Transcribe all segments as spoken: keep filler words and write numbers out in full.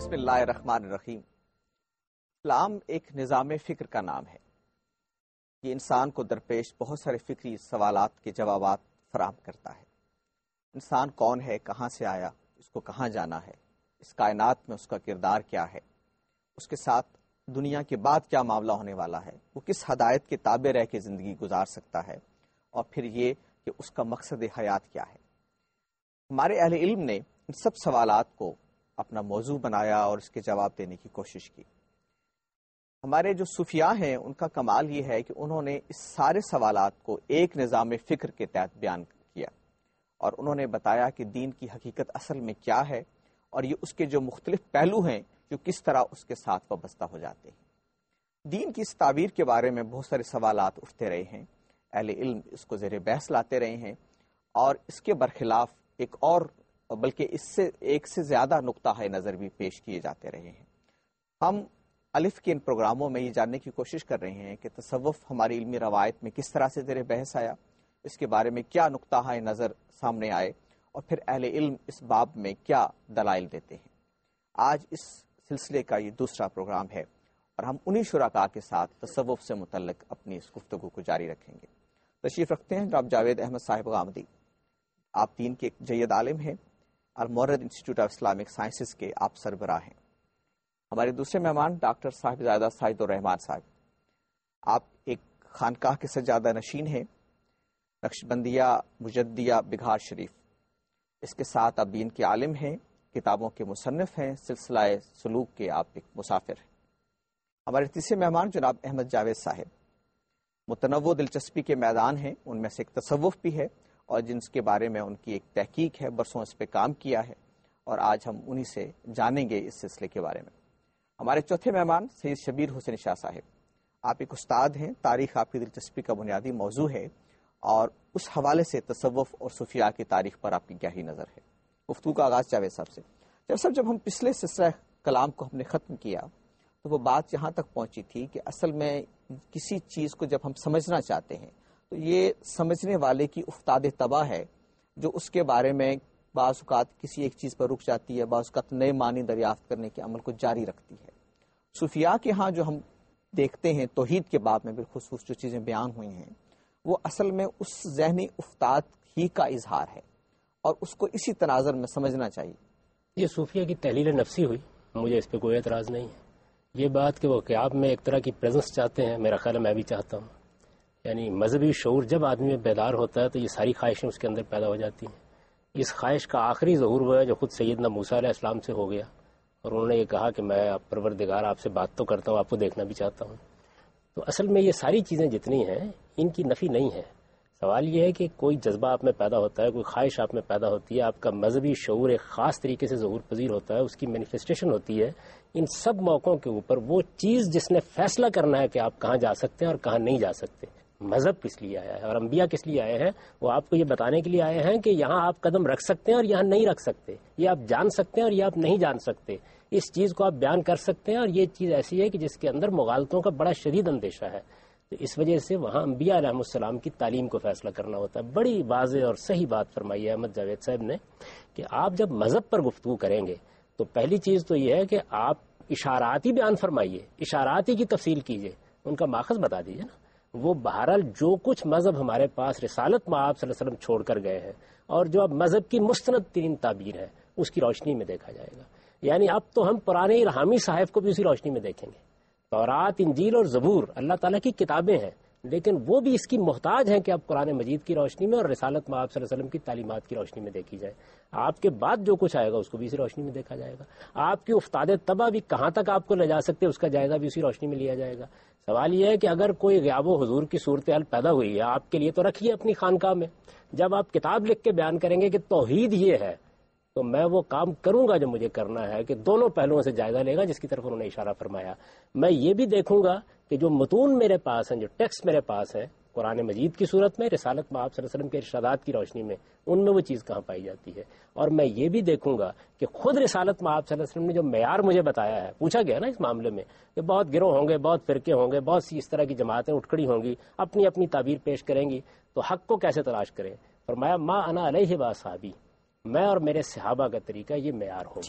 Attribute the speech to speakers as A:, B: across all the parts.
A: بسم اللہ الرحمن الرحیم۔ اسلام ایک نظام فکر کا نام ہے۔ یہ انسان کو درپیش بہت سارے فکری سوالات کے جوابات فراہم کرتا ہے۔ انسان کون ہے، کہاں سے آیا، اس کو کہاں جانا ہے، اس کائنات میں اس کا کردار کیا ہے، اس کے ساتھ دنیا کے بعد کیا معاملہ ہونے والا ہے، وہ کس ہدایت کے تابع رہ کے زندگی گزار سکتا ہے، اور پھر یہ کہ اس کا مقصد حیات کیا ہے۔ ہمارے اہل علم نے ان سب سوالات کو اپنا موضوع بنایا اور اس کے جواب دینے کی کوشش کی۔ ہمارے جو صوفیاء ہیں ان کا کمال یہ ہے کہ انہوں نے اس سارے سوالات کو ایک نظام فکر کے تحت بیان کیا، اور انہوں نے بتایا کہ دین کی حقیقت اصل میں کیا ہے، اور یہ اس کے جو مختلف پہلو ہیں جو کس طرح اس کے ساتھ وابستہ ہو جاتے ہیں۔ دین کی اس تعبیر کے بارے میں بہت سارے سوالات اٹھتے رہے ہیں، اہل علم اس کو زیر بحث لاتے رہے ہیں، اور اس کے برخلاف ایک اور بلکہ اس سے ایک سے زیادہ نقطہ ہے نظر بھی پیش کیے جاتے رہے ہیں۔ ہم الف کے ان پروگراموں میں یہ جاننے کی کوشش کر رہے ہیں کہ تصوف ہماری علمی روایت میں کس طرح سے زیر بحث آیا، اس کے بارے میں کیا نقطہ ہے نظر سامنے آئے، اور پھر اہل علم اس باب میں کیا دلائل دیتے ہیں۔ آج اس سلسلے کا یہ دوسرا پروگرام ہے، اور ہم انہی شرکاء کے ساتھ تصوف سے متعلق اپنی اس گفتگو کو جاری رکھیں گے۔ تشریف رکھتے ہیں جناب جاوید احمد صاحب غامدی۔ آپ دین کے ایک جید عالم ہیں، Al Mawrid institute of Islamic sciences کے آپ سربراہ ہیں۔ ہمارے دوسرے مہمان ڈاکٹر صاحب زادہ سعید الرحمان صاحب، آپ ایک خانقاہ کے سجادہ نشین ہیں، نقشبندیہ مجدیہ بگھار شریف۔ اس کے ساتھ آپ دین کے عالم ہیں، کتابوں کے مصنف ہیں، سلسلہ سلوک کے آپ ایک مسافر ہیں۔ ہمارے تیسرے مہمان جناب احمد جاوید صاحب، متنوع دلچسپی کے میدان ہیں، ان میں سے ایک تصوف بھی ہے، اور جن کے بارے میں ان کی ایک تحقیق ہے، برسوں اس پہ کام کیا ہے، اور آج ہم انہی سے جانیں گے اس سلسلے کے بارے میں۔ ہمارے چوتھے مہمان سید شبیر حسین شاہ صاحب، آپ ایک استاد ہیں، تاریخ آپ کی دلچسپی کا بنیادی موضوع ہے، اور اس حوالے سے تصوف اور صوفیاء کی تاریخ پر آپ کی گہری نظر ہے۔ گفتگو کا آغاز جاوید صاحب سے۔ جاوید صاحب، جب ہم پچھلے سلسلہ کلام کو ہم نے ختم کیا تو وہ بات یہاں تک پہنچی تھی کہ اصل میں کسی چیز کو جب ہم سمجھنا چاہتے ہیں تو یہ سمجھنے والے کی افتاد طبع ہے، جو اس کے بارے میں بعض اوقات کسی ایک چیز پر رک جاتی ہے، بعض اوقات نئے معنی دریافت کرنے کے عمل کو جاری رکھتی ہے۔ صوفیاء کے ہاں جو ہم دیکھتے ہیں توحید کے باب میں بالخصوص جو چیزیں بیان ہوئی ہیں، وہ اصل میں اس ذہنی افتاد ہی کا اظہار ہے، اور اس کو اسی تناظر میں سمجھنا چاہیے۔
B: یہ صوفیہ کی تحلیل نفسی ہوئی، مجھے اس پہ کوئی اعتراض نہیں ہے۔ یہ بات کہ وہ قیاب میں ایک طرح کی پریزنس چاہتے ہیں، میرا خیال ہے میں بھی چاہتا ہوں۔ یعنی مذہبی شعور جب آدمی میں بیدار ہوتا ہے تو یہ ساری خواہشیں اس کے اندر پیدا ہو جاتی ہیں۔ اس خواہش کا آخری ظہور ہوا ہے جو خود سیدنا موسیٰ علیہ السلام سے ہو گیا، اور انہوں نے یہ کہا کہ میں پروردگار آپ سے بات تو کرتا ہوں، آپ کو دیکھنا بھی چاہتا ہوں۔ تو اصل میں یہ ساری چیزیں جتنی ہیں ان کی نفی نہیں ہے۔ سوال یہ ہے کہ کوئی جذبہ آپ میں پیدا ہوتا ہے، کوئی خواہش آپ میں پیدا ہوتی ہے، آپ کا مذہبی شعور ایک خاص طریقے سے ظہور پذیر ہوتا ہے، اس کی مینیفیسٹیشن ہوتی ہے۔ ان سب موقعوں کے اوپر وہ چیز جس نے فیصلہ کرنا ہے کہ آپ کہاں جا سکتے ہیں اور کہاں نہیں جا سکتے، مذہب کس لیے آیا ہے اور انبیاء کس لیے آئے ہیں، وہ آپ کو یہ بتانے کے لیے آئے ہیں کہ یہاں آپ قدم رکھ سکتے ہیں اور یہاں نہیں رکھ سکتے، یہ آپ جان سکتے ہیں اور یہ آپ نہیں جان سکتے، اس چیز کو آپ بیان کر سکتے ہیں اور یہ چیز ایسی ہے کہ جس کے اندر مغالطوں کا بڑا شدید اندیشہ ہے۔ تو اس وجہ سے وہاں انبیاء علیہ السلام کی تعلیم کو فیصلہ کرنا ہوتا ہے۔ بڑی واضح اور صحیح بات فرمائی ہے احمد جاوید صاحب نے کہ آپ جب مذہب پر گفتگو کریں گے تو پہلی چیز تو یہ ہے کہ آپ اشاراتی بیان فرمائیے، اشاراتی کی تفصیل کیجئے، ان کا ماخذ بتا دیجئے نا۔ وہ بہرحال جو کچھ مذہب ہمارے پاس رسالت میں آپ صلی اللہ علیہ وسلم چھوڑ کر گئے ہیں، اور جو اب مذہب کی مستند ترین تعبیر ہے، اس کی روشنی میں دیکھا جائے گا۔ یعنی اب تو ہم پرانے حامی صاحب کو بھی اسی روشنی میں دیکھیں گے۔ تورات، انجیل اور زبور اللہ تعالیٰ کی کتابیں ہیں، لیکن وہ بھی اس کی محتاج ہیں کہ اب قرآن مجید کی روشنی میں اور رسالت میں آپ صلی اللہ علیہ وسلم کی تعلیمات کی روشنی میں دیکھی جائے۔ آپ کے بعد جو کچھ آئے گا اس کو بھی اسی روشنی میں دیکھا جائے گا۔ آپ کی افتاد طبع بھی کہاں تک آپ کو لے جا سکتے اس کا جائزہ بھی اسی روشنی میں لیا جائے گا۔ سوال یہ ہے کہ اگر کوئی غیاب و حضور کی صورتحال پیدا ہوئی ہے آپ کے لیے تو رکھیے اپنی خانقاہ میں۔ جب آپ کتاب لکھ کے بیان کریں گے کہ توحید یہ ہے تو میں وہ کام کروں گا جو مجھے کرنا ہے کہ دونوں پہلوؤں سے جائزہ لے گا جس کی طرف انہوں نے اشارہ فرمایا۔ میں یہ بھی دیکھوں گا کہ جو متون میرے پاس ہیں، جو ٹیکسٹ میرے پاس ہیں قرآن مجید کی صورت میں، رسالت میں آپ صلی اللہ علیہ وسلم کے ارشادات کی روشنی میں، ان میں وہ چیز کہاں پائی جاتی ہے۔ اور میں یہ بھی دیکھوں گا کہ خود رسالت میں آپ صلی اللہ علیہ وسلم نے جو معیار مجھے بتایا ہے، پوچھا گیا نا اس معاملے میں کہ بہت گروہ ہوں گے، بہت فرقے ہوں گے، بہت سی اس طرح کی جماعتیں اٹھ کھڑی ہوں گی، اپنی اپنی تعبیر پیش کریں گی، تو حق کو کیسے تلاش کریں؟ فرمایا ما انا علیہ و اصحابی، میں اور میرے صحابہ کا طریقہ یہ معیار ہوگا۔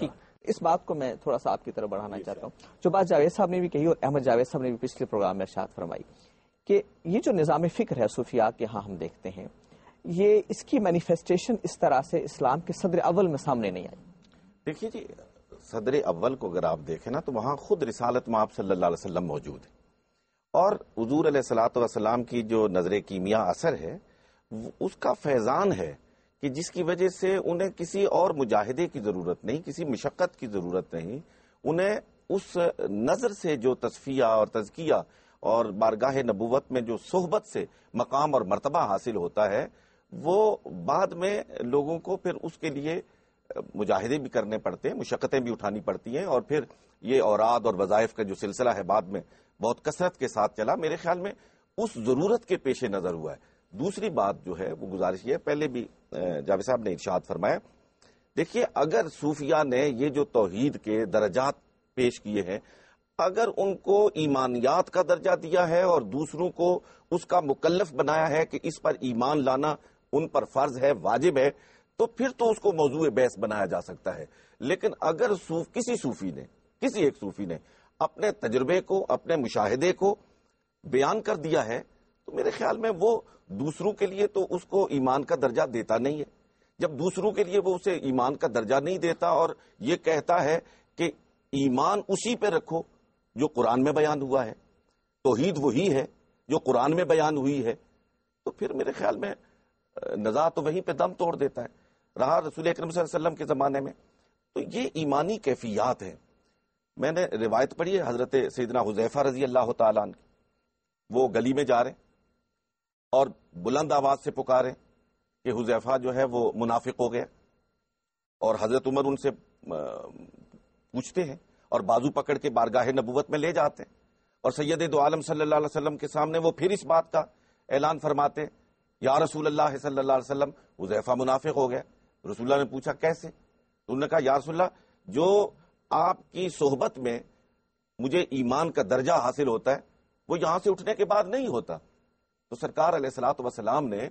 A: اس بات کو میں تھوڑا سا آپ کی طرف بڑھانا چاہتا ہوں، جو بات جاوید صاحب نے بھی کہی اور احمد جاوید صاحب نے بھی پچھلے پروگرام میں ارشاد فرمائی کہ یہ جو نظام فکر ہے صوفیاء کے ہاں ہم دیکھتے ہیں، یہ اس کی مینیفیسٹیشن اس طرح سے اسلام کے صدر اول میں سامنے نہیں آئی.
C: دیکھیے جی، صدر اول کو اگر آپ دیکھیں نا تو وہاں خود رسالت مآب صلی اللہ علیہ وسلم موجود ہے، اور حضور علیہ الصلوۃ والسلام کی جو نظر کیمیا اثر ہے اس کا فیضان ہے کہ جس کی وجہ سے انہیں کسی اور مجاہدے کی ضرورت نہیں، کسی مشقت کی ضرورت نہیں، انہیں اس نظر سے جو تصفیہ اور تزکیہ اور بارگاہ نبوت میں جو صحبت سے مقام اور مرتبہ حاصل ہوتا ہے، وہ بعد میں لوگوں کو پھر اس کے لیے مجاہدے بھی کرنے پڑتے ہیں، مشقتیں بھی اٹھانی پڑتی ہیں، اور پھر یہ اوراد اور وظائف کا جو سلسلہ ہے بعد میں بہت کثرت کے ساتھ چلا، میرے خیال میں اس ضرورت کے پیش نظر ہوا ہے. دوسری بات جو ہے وہ گزارش یہ ہے، پہلے بھی جاوید صاحب نے ارشاد فرمایا، دیکھیے اگر صوفیاء نے یہ جو توحید کے درجات پیش کیے ہیں، اگر ان کو ایمانیات کا درجہ دیا ہے اور دوسروں کو اس کا مکلف بنایا ہے کہ اس پر ایمان لانا ان پر فرض ہے، واجب ہے، تو پھر تو اس کو موضوع بحث بنایا جا سکتا ہے. لیکن اگر صوف کسی صوفی نے کسی ایک صوفی نے اپنے تجربے کو، اپنے مشاہدے کو بیان کر دیا ہے، تو میرے خیال میں وہ دوسروں کے لیے تو اس کو ایمان کا درجہ دیتا نہیں ہے. جب دوسروں کے لیے وہ اسے ایمان کا درجہ نہیں دیتا اور یہ کہتا ہے کہ ایمان اسی پہ رکھو جو قرآن میں بیان ہوا ہے، توحید وہی ہے جو قرآن میں بیان ہوئی ہے، تو پھر میرے خیال میں نزاع تو وہیں پہ دم توڑ دیتا ہے. رہا رسول اکرم صلی اللہ علیہ وسلم کے زمانے میں تو یہ ایمانی کیفیات ہیں. میں نے روایت پڑھی ہے حضرت سیدنا حذیفہ رضی اللہ تعالیٰ عنہ کی، وہ گلی میں جا رہے اور بلند آواز سے پکارے کہ حذیفہ جو ہے وہ منافق ہو گیا، اور حضرت عمر ان سے پوچھتے ہیں اور بازو پکڑ کے بارگاہ نبوت میں لے جاتے ہیں، اور سید دو عالم صلی اللہ علیہ وسلم کے سامنے وہ پھر اس بات کا اعلان فرماتے، یا رسول اللہ صلی اللہ علیہ وسلم حذیفہ منافق ہو گیا. رسول اللہ نے پوچھا کیسے؟ تو انہوں نے کہا یا رسول اللہ، جو آپ کی صحبت میں مجھے ایمان کا درجہ حاصل ہوتا ہے وہ یہاں سے اٹھنے کے بعد نہیں ہوتا. تو سرکار علیہ الصلوۃ والسلام نے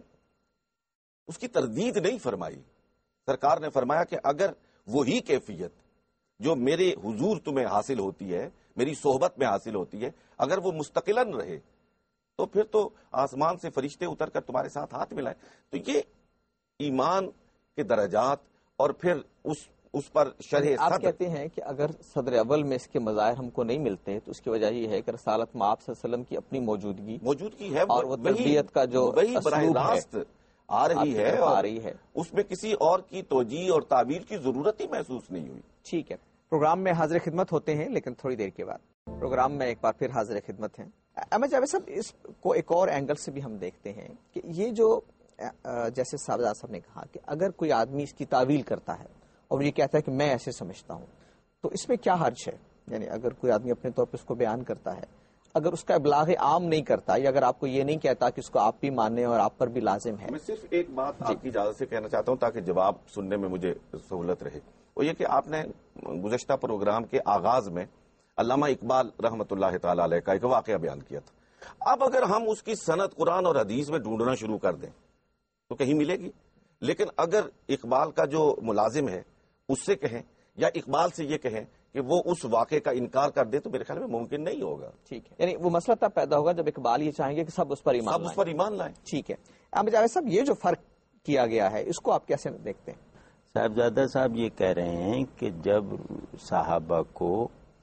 C: اس کی تردید نہیں فرمائی. سرکار نے فرمایا کہ اگر وہی کیفیت جو میرے حضور تمہیں حاصل ہوتی ہے، میری صحبت میں حاصل ہوتی ہے، اگر وہ مستقلاً رہے تو پھر تو آسمان سے فرشتے اتر کر تمہارے ساتھ ہاتھ ملائیں. تو یہ ایمان کے درجات اور پھر اس اس پر شرح
A: آپ
C: صدر.
A: کہتے ہیں کہ اگر صدر اول میں اس کے مظاہر ہم کو نہیں ملتے تو اس کی وجہ یہ ہے کہ رسالت مآب صلی اللہ علیہ وسلم کی اپنی موجودگی
C: موجودگی ہے،
A: اور وہ تربیت کا جو
C: وہی براہ
A: اسلوب
C: راست آ رہی ہے
A: آ
C: اور
A: رہی ہے،
C: اس میں کسی اور کی توجیہ اور تعبیر کی ضرورت ہی محسوس نہیں ہوئی.
A: ٹھیک ہے، پروگرام میں حاضر خدمت ہوتے ہیں لیکن تھوڑی دیر کے بعد. پروگرام میں ایک بار پھر حاضر خدمت ہیں. احمد جاوید صاحب، اس کو ایک اور اینگل سے بھی ہم دیکھتے ہیں کہ یہ جو جیسے صاحبزادہ صاحب نے کہا کہ اگر کوئی آدمی اس کی تعویل کرتا ہے اور یہ کہتا ہے کہ میں ایسے سمجھتا ہوں، تو اس میں کیا حرج ہے؟ یعنی اگر کوئی آدمی اپنے طور پہ اس کو بیان کرتا ہے، اگر اس کا ابلاغ عام نہیں کرتا یا اگر آپ کو یہ نہیں کہتا کہ اس کو آپ بھی مانیں اور آپ پر بھی لازم ہے.
C: میں صرف ایک بات آپ کی اجازت سے کہنا چاہتا ہوں تاکہ جواب سننے میں مجھے سہولت رہے. وہ یہ کہ آپ نے گزشتہ پروگرام کے آغاز میں علامہ اقبال رحمۃ اللہ تعالی علیہ کا ایک واقعہ بیان کیا تھا. اب اگر ہم اس کی سند قرآن اور حدیث میں ڈھونڈنا شروع کر دیں تو کہیں ملے گی، لیکن اگر اقبال کا جو ملازم ہے اس سے کہیں یا اقبال سے یہ کہیں کہ وہ اس واقعے کا انکار کر دے تو میرے خیال میں ممکن نہیں ہوگا.
A: ٹھیک ہے، یعنی وہ مسئلہ تب پیدا ہوگا جب اقبال یہ چاہیں گے کہ سب اس پر ایمان
C: سب اس پر ایمان لائیں.
A: ٹھیک ہے. احمد جاوید صاحب، یہ جو فرق کیا گیا ہے اس کو آپ کیسے دیکھتے ہیں؟
D: صاحبزادہ صاحب یہ کہہ رہے ہیں کہ جب صحابہ کو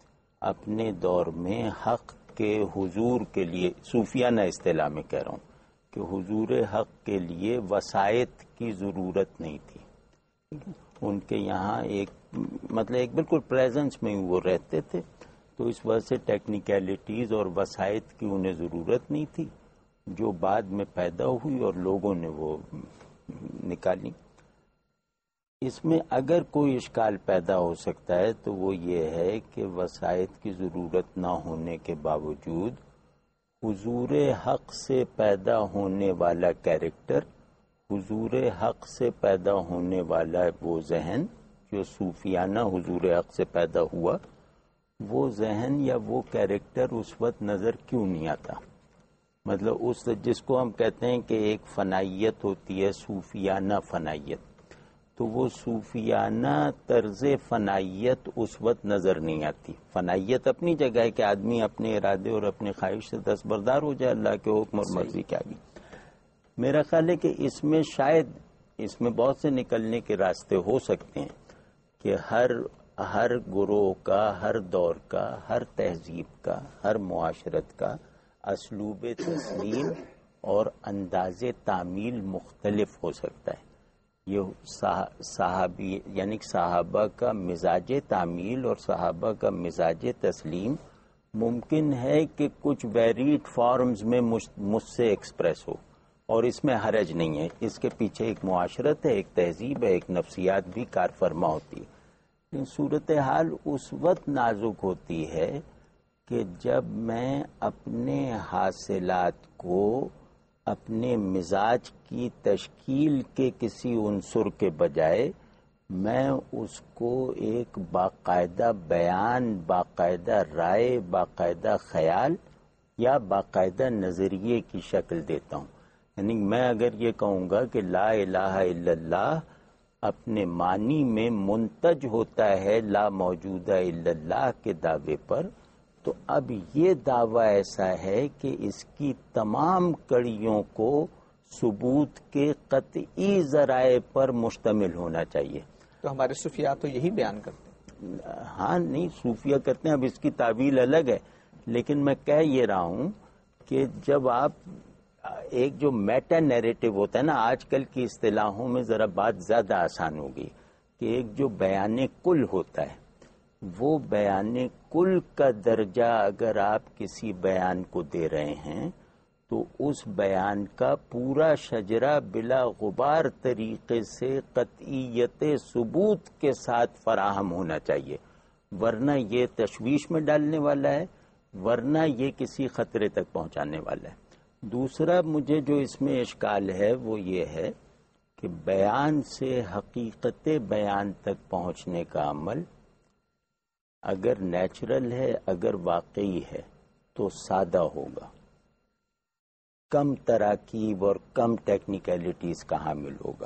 D: اپنے دور میں حق کے حضور کے لیے، صوفیانہ اصطلاح میں کہہ رہا ہوں کہ حضور حق کے لیے وسائط کی ضرورت نہیں تھی، ان کے یہاں ایک مطلب ایک بالکل پریزنس میں وہ رہتے تھے، تو اس وجہ سے ٹیکنیکلٹیز اور وسائط کی انہیں ضرورت نہیں تھی، جو بعد میں پیدا ہوئی اور لوگوں نے وہ نکالی. اس میں اگر کوئی اشکال پیدا ہو سکتا ہے تو وہ یہ ہے کہ وسائط کی ضرورت نہ ہونے کے باوجود حضور حق سے پیدا ہونے والا کیریکٹر، حضور حق سے پیدا ہونے والا وہ ذہن جو صوفیانہ حضور حق سے پیدا ہوا، وہ ذہن یا وہ کیریکٹر اس وقت نظر کیوں نہیں آتا؟ مطلب اس جس کو ہم کہتے ہیں کہ ایک فنائیت ہوتی ہے، صوفیانہ فنائیت، تو وہ صوفیانہ طرز فنائیت اس وقت نظر نہیں آتی. فنائیت اپنی جگہ ہے کہ آدمی اپنے ارادے اور اپنے خواہش سے دستبردار ہو جائے اللہ کے حکم اور مرضی کے آگے. میرا خیال ہے کہ اس میں شاید اس میں بہت سے نکلنے کے راستے ہو سکتے ہیں کہ ہر ہر گروہ کا، ہر دور کا، ہر تہذیب کا، ہر معاشرت کا اسلوب تسلیم اور انداز تعمیل مختلف ہو سکتا ہے. یہ صحابی یعنی صحابہ کا مزاج تعمیل اور صحابہ کا مزاج تسلیم ممکن ہے کہ کچھ ویریڈ فارمز میں مجھ سے ایکسپریس ہو، اور اس میں حرج نہیں ہے. اس کے پیچھے ایک معاشرت ہے، ایک تہذیب ہے، ایک نفسیات بھی کار فرما ہوتی ہے. لیکن صورتحال اس وقت نازک ہوتی ہے کہ جب میں اپنے حاصلات کو اپنے مزاج کی تشکیل کے کسی عنصر کے بجائے میں اس کو ایک باقاعدہ بیان، باقاعدہ رائے، باقاعدہ خیال یا باقاعدہ نظریے کی شکل دیتا ہوں. یعنی میں اگر یہ کہوں گا کہ لا الہ الا اللہ اپنے معنی میں منتج ہوتا ہے لا موجودہ الا اللہ کے دعوے پر، تو اب یہ دعویٰ ایسا ہے کہ اس کی تمام کڑیوں کو ثبوت کے قطعی ذرائع پر مشتمل ہونا چاہیے.
A: تو ہمارے صوفیاء تو یہی بیان کرتے ہیں.
D: ہاں نہیں، صوفیہ کرتے ہیں، اب اس کی تعویل الگ ہے. لیکن میں کہہ یہ رہا ہوں کہ جب آپ ایک جو میٹا نیریٹو ہوتا ہے نا، آج کل کی اصطلاحوں میں ذرا بات زیادہ آسان ہوگی کہ ایک جو بیان کل ہوتا ہے، وہ بیان کل کا درجہ اگر آپ کسی بیان کو دے رہے ہیں تو اس بیان کا پورا شجرہ بلا غبار طریقے سے قطعیت ثبوت کے ساتھ فراہم ہونا چاہیے، ورنہ یہ تشویش میں ڈالنے والا ہے، ورنہ یہ کسی خطرے تک پہنچانے والا ہے. دوسرا مجھے جو اس میں اشکال ہے وہ یہ ہے کہ بیان سے حقیقت بیان تک پہنچنے کا عمل اگر نیچرل ہے، اگر واقعی ہے تو سادہ ہوگا، کم تراکیب اور کم ٹیکنیکلٹیز کا حامل ہوگا.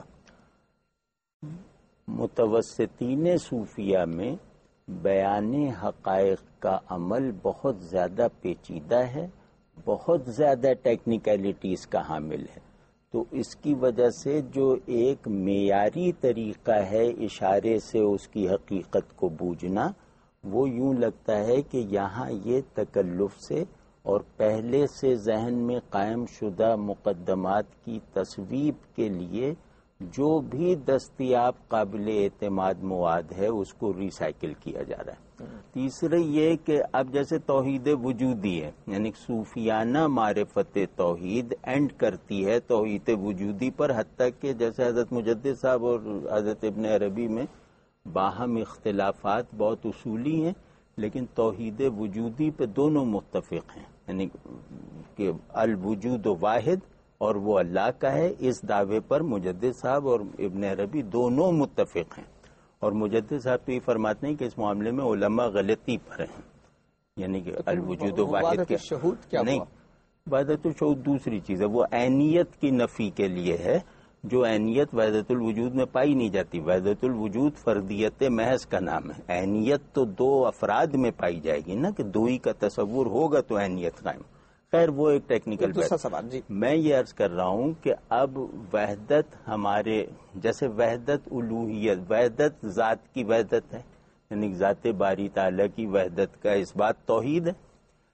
D: متوسطین صوفیہ میں بیان حقائق کا عمل بہت زیادہ پیچیدہ ہے، بہت زیادہ ٹیکنیکلٹیز کا حامل ہے. تو اس کی وجہ سے جو ایک معیاری طریقہ ہے اشارے سے اس کی حقیقت کو بوجھنا، وہ یوں لگتا ہے کہ یہاں یہ تکلف سے اور پہلے سے ذہن میں قائم شدہ مقدمات کی تصویب کے لیے جو بھی دستیاب قابل اعتماد مواد ہے اس کو ریسائکل کیا جا رہا ہے. تیسرے یہ کہ اب جیسے توحید وجودی ہے، یعنی صوفیانہ معرفت توحید اینڈ کرتی ہے توحید وجودی پر، حتیٰ کہ جیسے حضرت مجدد صاحب اور حضرت ابن عربی میں باہم اختلافات بہت اصولی ہیں، لیکن توحید وجودی پہ دونوں متفق ہیں، یعنی کہ الوجود واحد اور وہ اللہ کا ہے. اس دعوے پر مجدد صاحب اور ابن عربی دونوں متفق ہیں، اور مجدد صاحب تو یہ فرماتے ہیں کہ اس معاملے میں علماء غلطی پر ہیں، یعنی کہ الوجود واحد کے
A: شہود کیا
D: نہیں، وحدت الشہود دوسری چیز ہے، وہ عینیت کی نفی کے لیے ہے، جو عینیت وحدت الوجود میں پائی نہیں جاتی. وحدت الوجود فردیت محض کا نام ہے، عینیت تو دو افراد میں پائی جائے گی نا، کہ دو ہی کا تصور ہوگا تو عینیت قائم. خیر وہ ایک ٹیکنیکل
A: دوسرا سوال. جی
D: میں یہ عرض کر رہا ہوں کہ اب وحدت ہمارے جیسے وحدت الوہیت، وحدت ذات کی وحدت ہے، یعنی ذات باری تعالیٰ کی وحدت کا اس بات توحید ہے.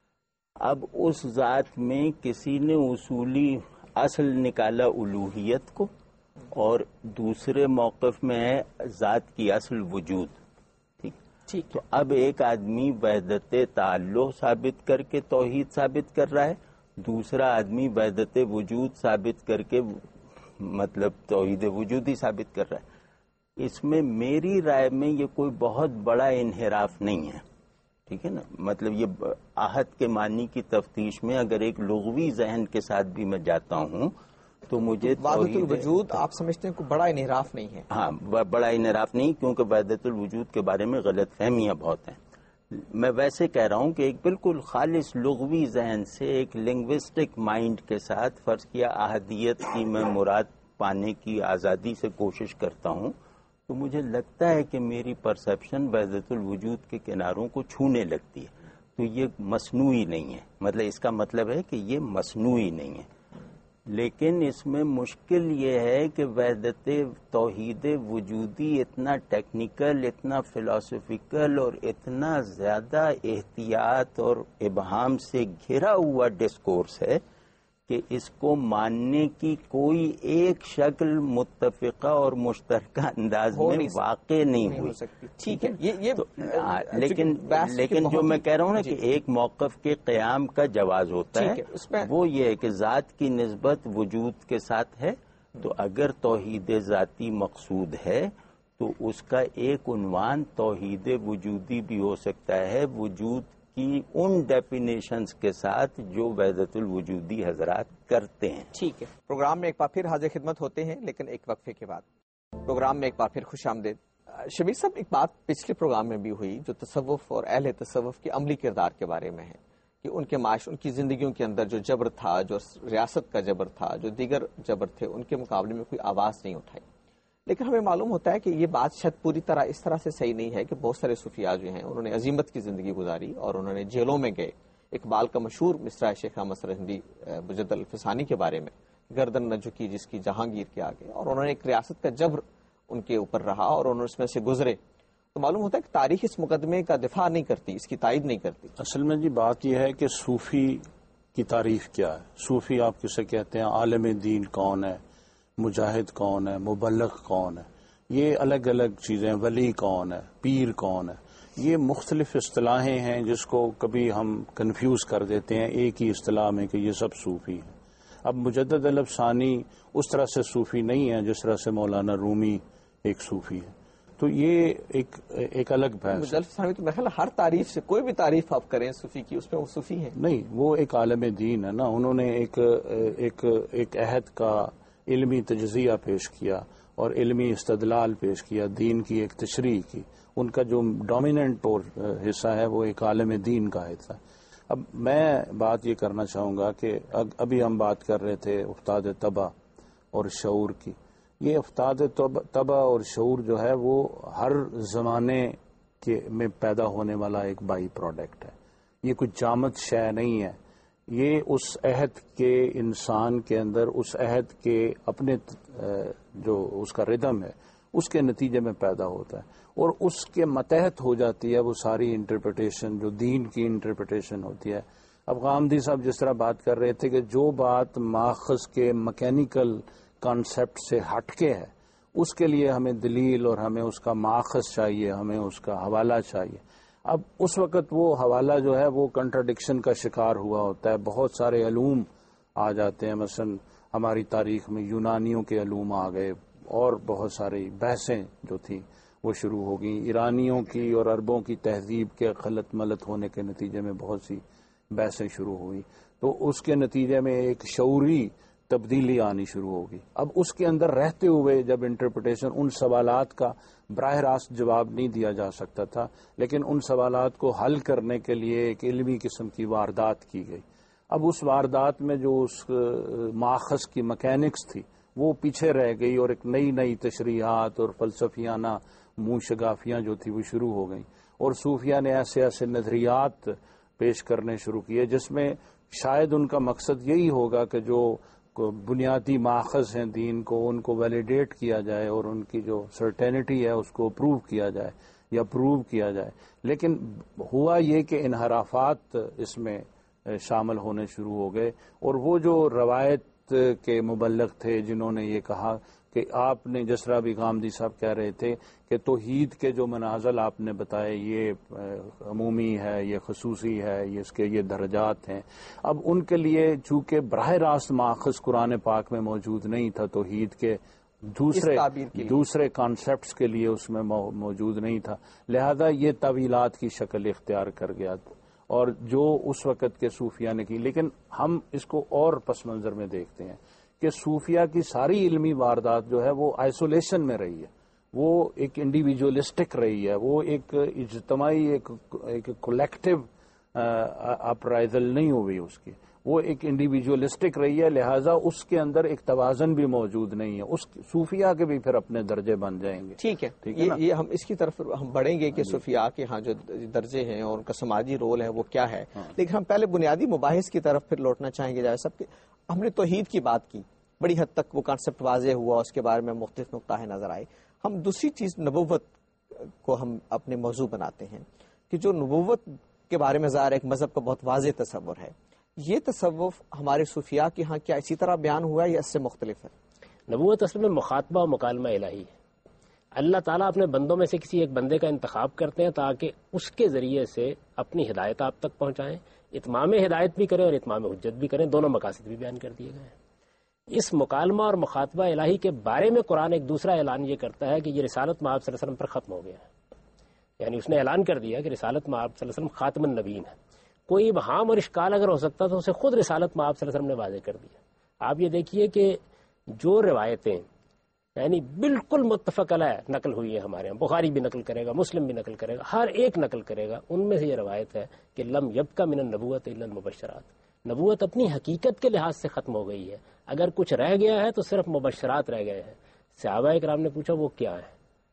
D: اب اس ذات میں کسی نے اصولی اصل نکالا الوہیت کو، اور دوسرے موقف میں ہے ذات کی اصل وجود. ٹھیک، تو اب ایک آدمی وحدت تعلق ثابت کر کے توحید ثابت کر رہا ہے، دوسرا آدمی وحدت وجود ثابت کر کے مطلب توحید وجودی ثابت کر رہا ہے. اس میں میری رائے میں یہ کوئی بہت بڑا انحراف نہیں ہے، ٹھیک ہے نا. مطلب یہ آہت کے معنی کی تفتیش میں اگر ایک لغوی ذہن کے ساتھ بھی میں جاتا ہوں تو مجھے
A: وحدت الوجود آپ سمجھتے ہیں کوئی بڑا انحراف نہیں ہے؟
D: ہاں، بڑا انحراف نہیں، کیونکہ وحدت الوجود کے بارے میں غلط فہمیاں بہت ہیں. میں ویسے کہہ رہا ہوں کہ ایک بالکل خالص لغوی ذہن سے ایک لنگوسٹک مائنڈ کے ساتھ فرض کیا احدیت کی میں مراد پانے کی آزادی سے کوشش کرتا ہوں، تو مجھے لگتا ہے کہ میری پرسیپشن وحدت الوجود کے کناروں کو چھونے لگتی ہے. تو یہ مصنوعی نہیں ہے، مطلب اس کا مطلب ہے کہ یہ مصنوعی نہیں ہے. لیکن اس میں مشکل یہ ہے کہ وحدت توحید وجودی اتنا ٹیکنیکل، اتنا فلاسفیکل اور اتنا زیادہ احتیاط اور ابہام سے گھرا ہوا ڈسکورس ہے کہ اس کو ماننے کی کوئی ایک شکل متفقہ اور مشترکہ انداز میں واقع نہیں ہوئی.
A: ٹھیک ہے، یہ
D: لیکن لیکن جو میں کہہ رہا ہوں نا کہ ایک موقف کے قیام کا جواز ہوتا ہے، وہ یہ ہے کہ ذات کی نسبت وجود کے ساتھ ہے. تو اگر توحید ذاتی مقصود ہے تو اس کا ایک عنوان توحید وجودی بھی ہو سکتا ہے، وجود کی ان ڈیفینیشنز کے ساتھ جو وحدت الوجودی حضرات کرتے ہیں.
A: ٹھیک ہے، پروگرام میں ایک بار پھر حاضر خدمت ہوتے ہیں، لیکن ایک وقفے کے بعد. پروگرام میں ایک بار پھر خوش آمدید. شبیر صاحب، ایک بات پچھلے پروگرام میں بھی ہوئی جو تصوف اور اہل تصوف کے عملی کردار کے بارے میں ہے، کہ ان کے معاش ان کی زندگیوں کے اندر جو جبر تھا، جو ریاست کا جبر تھا، جو دیگر جبر تھے، ان کے مقابلے میں کوئی آواز نہیں اٹھائی. لیکن ہمیں معلوم ہوتا ہے کہ یہ بات شاید پوری طرح اس طرح سے صحیح نہیں ہے کہ بہت سارے صوفیاء جو ہیں انہوں نے عظیمت کی زندگی گزاری اور انہوں نے جیلوں میں گئے. اقبال کا مشہور مصرع شیخ احمد سرہندی مجد الفسانی کے بارے میں، گردن نہ جھکی جس کی جہانگیر کے آگے، اور انہوں نے ایک ریاست کا جبر ان کے اوپر رہا اور انہوں نے اس میں سے گزرے. تو معلوم ہوتا ہے کہ تاریخ اس مقدمے کا دفاع نہیں کرتی، اس کی تائید نہیں کرتی.
E: اصل میں جی بات یہ ہے کہ صوفی کی تعریف کیا ہے. صوفی آپ کسے کہتے ہیں، عالم دین کون ہے، مجاہد کون ہے، مبلغ کون ہے، یہ الگ الگ چیزیں. ولی کون ہے، پیر کون ہے، یہ مختلف اصطلاحیں ہیں جس کو کبھی ہم کنفیوز کر دیتے ہیں ایک ہی اصطلاح میں کہ یہ سب صوفی ہیں. اب مجدد الافسانی اس طرح سے صوفی نہیں ہے جس طرح سے مولانا رومی ایک صوفی ہے. تو یہ ایک ایک الگ بحث ہے.
A: تو میرے خیال ہر تعریف سے کوئی بھی تعریف آپ کریں صوفی کی، اس میں وہ صوفی ہے
E: نہیں، وہ ایک عالم دین ہے نا. انہوں نے ایک ایک ایک عہد کا علمی تجزیہ پیش کیا اور علمی استدلال پیش کیا، دین کی ایک تشریح کی. ان کا جو ڈومیننٹ حصہ ہے وہ ایک عالم دین کا حصہ ہے. اب میں بات یہ کرنا چاہوں گا کہ ابھی ہم بات کر رہے تھے افتاد طبع اور شعور کی. یہ افتاد طبع اور شعور جو ہے وہ ہر زمانے کے میں پیدا ہونے والا ایک بائی پروڈکٹ ہے. یہ کوئی جامد شے نہیں ہے. یہ اس عہد کے انسان کے اندر، اس عہد کے اپنے جو اس کا ردم ہے اس کے نتیجے میں پیدا ہوتا ہے اور اس کے متحد ہو جاتی ہے وہ ساری انٹرپریٹیشن جو دین کی انٹرپریٹیشن ہوتی ہے. اب غامدی صاحب جس طرح بات کر رہے تھے کہ جو بات ماخذ کے مکینیکل کانسیپٹ سے ہٹ کے ہے اس کے لیے ہمیں دلیل اور ہمیں اس کا ماخذ چاہیے، ہمیں اس کا حوالہ چاہیے. اب اس وقت وہ حوالہ جو ہے وہ کنٹراڈکشن کا شکار ہوا ہوتا ہے. بہت سارے علوم آ جاتے ہیں، مثلا ہماری تاریخ میں یونانیوں کے علوم آ گئے اور بہت ساری بحثیں جو تھیں وہ شروع ہو گئیں. ایرانیوں کی اور عربوں کی تہذیب کے غلط ملت ہونے کے نتیجے میں بہت سی بحثیں شروع ہوئی. تو اس کے نتیجے میں ایک شعوری تبدیلی آنی شروع ہوگی. اب اس کے اندر رہتے ہوئے جب انٹرپریٹیشن، ان سوالات کا براہ راست جواب نہیں دیا جا سکتا تھا، لیکن ان سوالات کو حل کرنے کے لیے ایک علمی قسم کی واردات کی گئی. اب اس واردات میں جو اس ماخذ کی مکینکس تھی وہ پیچھے رہ گئی اور ایک نئی نئی تشریحات اور فلسفیانہ منہ شگافیاں جو تھی وہ شروع ہو گئیں. اور صوفیہ نے ایسے ایسے نظریات پیش کرنے شروع کیے جس میں شاید ان کا مقصد یہی ہوگا کہ جو بنیادی ماخذ ہیں دین کو ان کو ویلیڈیٹ کیا جائے اور ان کی جو سرٹینٹی ہے اس کو پروو کیا جائے یا پروو کیا جائے. لیکن ہوا یہ کہ انحرافات اس میں شامل ہونے شروع ہو گئے اور وہ جو روایت کے مبلغ تھے جنہوں نے یہ کہا کہ آپ نے جس طرح بھی غامدی صاحب کہہ رہے تھے کہ توحید کے جو منازل آپ نے بتائے یہ عمومی ہے، یہ خصوصی ہے، یہ اس کے یہ درجات ہیں. اب ان کے لیے چونکہ براہ راست ماخذ قرآن پاک میں موجود نہیں تھا، توحید کے دوسرے دوسرے کانسیپٹس کے لیے اس میں موجود نہیں تھا، لہذا یہ طویلات کی شکل اختیار کر گیا اور جو اس وقت کے صوفیہ نے کی. لیکن ہم اس کو اور پس منظر میں دیکھتے ہیں کہ صوفیہ کی ساری علمی واردات جو ہے وہ آئسولیشن میں رہی ہے، وہ ایک انڈیویجولسٹک رہی ہے، وہ ایک اجتماعی ایک ایک کولیکٹیو اپرائزل نہیں ہوئی اس کی. وہ ایک انڈیویجولسٹک رہی ہے، لہٰذا اس کے اندر ایک توازن بھی موجود نہیں ہے. اس صوفیہ کے بھی پھر اپنے درجے بن جائیں گے.
A: ٹھیک ہے، یہ ہم اس کی طرف ہم بڑھیں گے کہ صوفیہ کے ہاں جو درجے ہیں اور ان کا سماجی رول ہے وہ کیا ہے، لیکن ہم پہلے بنیادی مباحث کی طرف پھر لوٹنا چاہیں گے. جیسا کہ ہم نے توحید کی بات کی، بڑی حد تک وہ کانسیپٹ واضح ہوا، اس کے بارے میں مختلف نقطہ نظر آئے. ہم دوسری چیز نبوت کو ہم اپنے موضوع بناتے ہیں کہ جو نبوت کے بارے میں ظاہر ایک مذہب کا بہت واضح تصور ہے، یہ تصوف ہمارے صوفیاء کے ہاں کیا اسی طرح بیان ہوا ہے یا اس سے مختلف ہے؟
B: نبوت اصل میں مخاطبہ و مکالمہ الہی ہے. اللہ تعالیٰ اپنے بندوں میں سے کسی ایک بندے کا انتخاب کرتے ہیں تاکہ اس کے ذریعے سے اپنی ہدایت آپ تک پہنچائیں، اتمام ہدایت بھی کریں اور اتمام حجت بھی کریں. دونوں مقاصد بھی بیان کر دیے گئے ہیں. اس مکالمہ اور مخاطبہ الہی کے بارے میں قرآن ایک دوسرا اعلان یہ کرتا ہے کہ یہ رسالت مآب صلی اللہ علیہ وسلم پر ختم ہو گیا ہے. یعنی اس نے اعلان کر دیا کہ رسالت مآب صلی اللہ علیہ وسلم خاتم النبیین ہے. کوئی ابہام اور اشکال اگر ہو سکتا تو اسے خود رسالت مآب صلی اللہ علیہ وسلم نے واضح کر دیا. آپ یہ دیکھیے کہ جو روایتیں یعنی بالکل متفق علیہ نقل ہوئی ہے ہمارے یہاں، بخاری بھی نقل کرے گا، مسلم بھی نقل کرے گا، ہر ایک نقل کرے گا، ان میں سے یہ روایت ہے کہ لم یبقى من النبوۃ الا المبشرات. نبوت اپنی حقیقت کے لحاظ سے ختم ہو گئی ہے، اگر کچھ رہ گیا ہے تو صرف مبشرات رہ گئے ہیں. صحابہ کرام نے پوچھا وہ کیا ہے،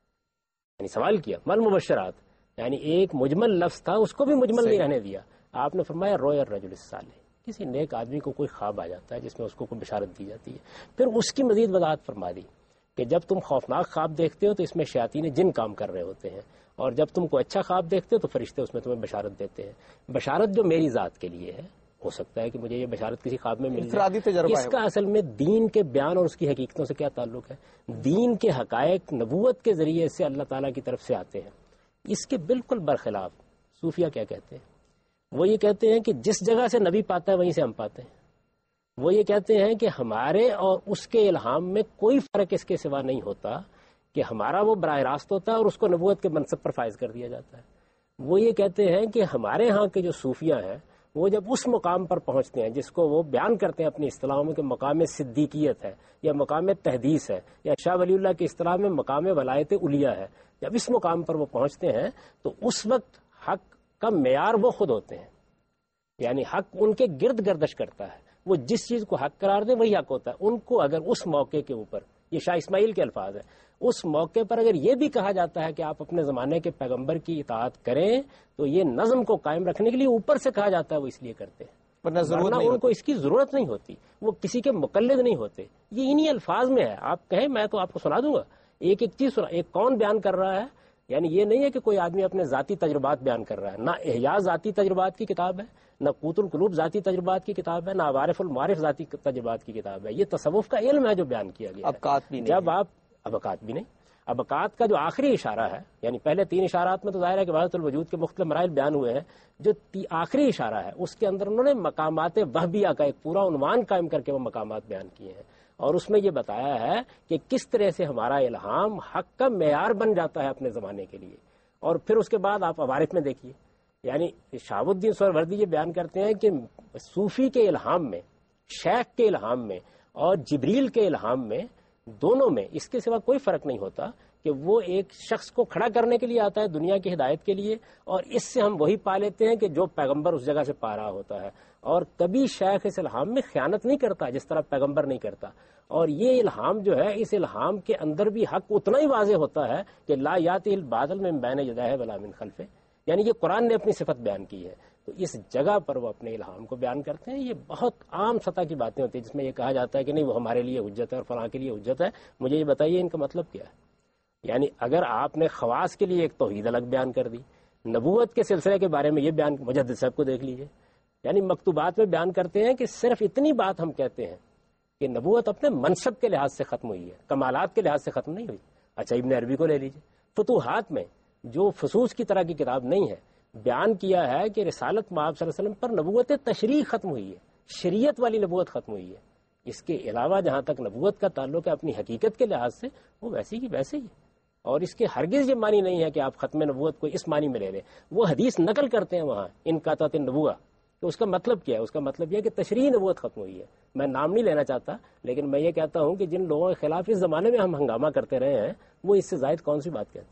B: یعنی سوال کیا مل مبشرات، یعنی ایک مجمل لفظ تھا اس کو بھی مجمل نہیں رہنے دیا. آپ نے فرمایا رویا الرجل الصالح، کسی نیک آدمی کو کوئی خواب آ جاتا ہے جس میں اس کو کوئی بشارت دی جاتی ہے. پھر اس کی مزید وضاحت فرما دی کہ جب تم خوفناک خواب دیکھتے ہو تو اس میں شیاطین جن کام کر رہے ہوتے ہیں، اور جب تم کو اچھا خواب دیکھتے ہو تو فرشتے اس میں تمہیں بشارت دیتے ہیں. بشارت جو میری ذات کے لیے ہے، ہو سکتا ہے کہ مجھے یہ بشارت کسی خواب میں مل جائے. اس کا اصل میں دین کے بیان اور اس کی حقیقتوں سے کیا تعلق ہے؟ دین کے حقائق نبوت کے ذریعے سے اللہ تعالیٰ کی طرف سے آتے ہیں. اس کے بالکل برخلاف صوفیہ کیا کہتے ہیں؟ وہ یہ کہتے ہیں کہ جس جگہ سے نبی پاتا ہے وہیں سے ہم پاتے ہیں. وہ یہ کہتے ہیں کہ ہمارے اور اس کے الہام میں کوئی فرق اس کے سوا نہیں ہوتا، کہ ہمارا وہ براہ راست ہوتا ہے اور اس کو نبوت کے منصب پر فائز کر دیا جاتا ہے. وہ یہ کہتے ہیں کہ ہمارے ہاں کے جو صوفیہ ہیں وہ جب اس مقام پر پہنچتے ہیں جس کو وہ بیان کرتے ہیں اپنی اصطلاحوں میں کہ مقام صدیقیت ہے یا مقام تحدیث ہے یا شاہ ولی اللہ کی اصطلاح میں مقام ولایت علیہ ہے، جب اس مقام پر وہ پہنچتے ہیں تو اس وقت حق کا معیار وہ خود ہوتے ہیں. یعنی حق ان کے گرد گردش کرتا ہے، وہ جس چیز کو حق قرار دیں وہی حق ہوتا ہے. ان کو اگر اس موقع کے اوپر، یہ شاہ اسماعیل کے الفاظ ہیں، اس موقع پر اگر یہ بھی کہا جاتا ہے کہ آپ اپنے زمانے کے پیغمبر کی اطاعت کریں تو یہ نظم کو قائم رکھنے کے لیے اوپر سے کہا جاتا ہے، وہ اس لیے کرتے ہیں، ورنہ ان کو اس کی ضرورت نہیں ہوتی، وہ کسی کے مقلد نہیں ہوتے. یہ انہی الفاظ میں ہے. آپ کہیں میں تو آپ کو سنا دوں گا ایک ایک چیز سنا. ایک کون بیان کر رہا ہے، یعنی یہ نہیں ہے کہ کوئی آدمی اپنے ذاتی تجربات بیان کر رہا ہے. نہ احیاء ذاتی تجربات کی کتاب ہے، نہ قوت القلوب ذاتی تجربات کی کتاب ہے، نہ عوارف المعارف ذاتی تجربات کی کتاب ہے. یہ تصوف کا علم ہے جو بیان کیا گیا.
A: ابقات بھی نہیں.
B: جب آپ ابقات بھی نہیں، ابقات کا جو آخری اشارہ ہے، یعنی پہلے تین اشارات میں تو ظاہر ہے کہ وحدت الوجود کے مختلف مراحل بیان ہوئے ہیں، جو آخری اشارہ ہے اس کے اندر انہوں نے مقامات وہبیہ کا ایک پورا عنوان قائم کر کے وہ مقامات بیان کیے ہیں، اور اس میں یہ بتایا ہے کہ کس طرح سے ہمارا الہام حق کا معیار بن جاتا ہے اپنے زمانے کے لیے. اور پھر اس کے بعد آپ عوارف میں دیکھیے، یعنی شہاب الدین سہروردی یہ بیان کرتے ہیں کہ صوفی کے الہام میں، شیخ کے الہام میں اور جبریل کے الہام میں، دونوں میں اس کے سوا کوئی فرق نہیں ہوتا کہ وہ ایک شخص کو کھڑا کرنے کے لیے آتا ہے دنیا کی ہدایت کے لیے، اور اس سے ہم وہی پا لیتے ہیں کہ جو پیغمبر اس جگہ سے پا رہا ہوتا ہے. اور کبھی شیخ اس الہام میں خیانت نہیں کرتا جس طرح پیغمبر نہیں کرتا. اور یہ الہام جو ہے، اس الہام کے اندر بھی حق اتنا ہی واضح ہوتا ہے کہ لا یاتی الباطل من بین یدیہ ولا من خلفہ، یعنی یہ قرآن نے اپنی صفت بیان کی ہے، تو اس جگہ پر وہ اپنے الہام کو بیان کرتے ہیں. یہ بہت عام سطح کی باتیں ہوتی ہیں جس میں یہ کہا جاتا ہے کہ نہیں وہ ہمارے لیے حجت ہے اور فلاں کے لیے حجت ہے. مجھے یہ بتائیے ان کا مطلب کیا ہے؟ یعنی اگر آپ نے خواص کے لیے ایک توحید الگ بیان کر دی، نبوت کے سلسلے کے بارے میں یہ بیان، مجدد صاحب کو دیکھ لیجئے، یعنی مکتوبات میں بیان کرتے ہیں کہ صرف اتنی بات ہم کہتے ہیں کہ نبوت اپنے منصب کے لحاظ سے ختم ہوئی ہے، کمالات کے لحاظ سے ختم نہیں ہوئی. اچھا ابن عربی کو لے لیجئے، فتوحات میں جو فصوص کی طرح کی کتاب نہیں ہے، بیان کیا ہے کہ رسالت مآب صلی اللہ علیہ وسلم پر نبوت تشریح ختم ہوئی ہے، شریعت والی نبوت ختم ہوئی ہے. اس کے علاوہ جہاں تک نبوت کا تعلق ہے اپنی حقیقت کے لحاظ سے، وہ ویسی کی ویسے ہی. اور اس کے ہرگز یہ معنی نہیں ہے کہ آپ ختم نبوت کو اس معنی میں لے لیں. وہ حدیث نقل کرتے ہیں وہاں ان قاطعۃ النبوہ، تو اس کا مطلب کیا ہے؟ اس کا مطلب یہ ہے کہ تشریح نبوت ختم ہوئی ہے. میں نام نہیں لینا چاہتا، لیکن میں یہ کہتا ہوں کہ جن لوگوں کے خلاف اس زمانے میں ہم ہنگامہ کرتے رہے ہیں وہ اس سے زائد کون سی بات کہتے ہیں؟